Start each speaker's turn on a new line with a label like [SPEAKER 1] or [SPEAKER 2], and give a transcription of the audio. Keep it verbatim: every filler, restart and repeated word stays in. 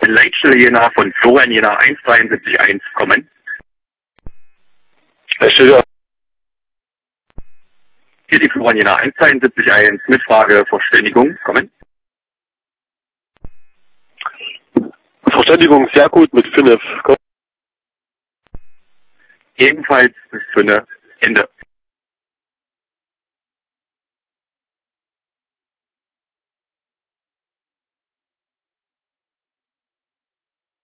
[SPEAKER 1] Leitstelle Jena von Florian Jena eins drei sieben eins kommen.
[SPEAKER 2] Leitstelle.
[SPEAKER 1] Hier die Florian Jena eins drei sieben eins mit Frage Verständigung kommen.
[SPEAKER 2] Verständigung sehr gut mit fünf.
[SPEAKER 1] Ebenfalls bis fünf. Ende.